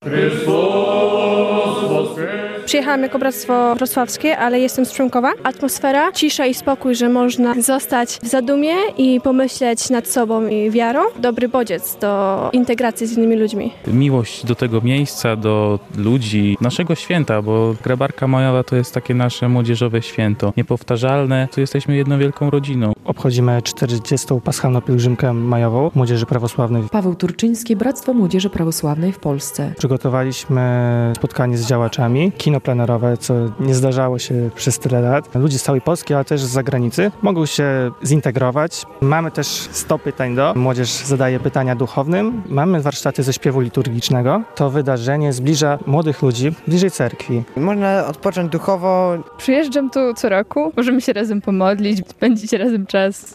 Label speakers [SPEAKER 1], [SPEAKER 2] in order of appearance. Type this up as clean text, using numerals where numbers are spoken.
[SPEAKER 1] Przyjechałam jako Bractwo Wrocławskie, ale jestem z Przemkowa. Atmosfera, cisza i spokój, że można zostać w zadumie i pomyśleć nad sobą i wiarą. Dobry bodziec do integracji z innymi ludźmi.
[SPEAKER 2] Miłość do tego miejsca, do ludzi, naszego święta, bo Grabarka Majowa to jest takie nasze młodzieżowe święto. Niepowtarzalne, to jesteśmy jedną wielką rodziną.
[SPEAKER 3] Obchodzimy 40. paschalną pielgrzymkę majową Młodzieży Prawosławnej.
[SPEAKER 4] Paweł Turczyński, Bractwo Młodzieży Prawosławnej w Polsce.
[SPEAKER 3] Przygotowaliśmy spotkanie z działaczami, kino plenerowe, co nie zdarzało się przez tyle lat. Ludzie z całej Polski, ale też z zagranicy mogą się zintegrować. Mamy też 100 pytań do. Młodzież zadaje pytania duchownym. Mamy warsztaty ze śpiewu liturgicznego. To wydarzenie zbliża młodych ludzi bliżej cerkwi.
[SPEAKER 5] Można odpocząć duchowo.
[SPEAKER 6] Przyjeżdżam tu co roku, możemy się razem pomodlić, spędzić razem czas.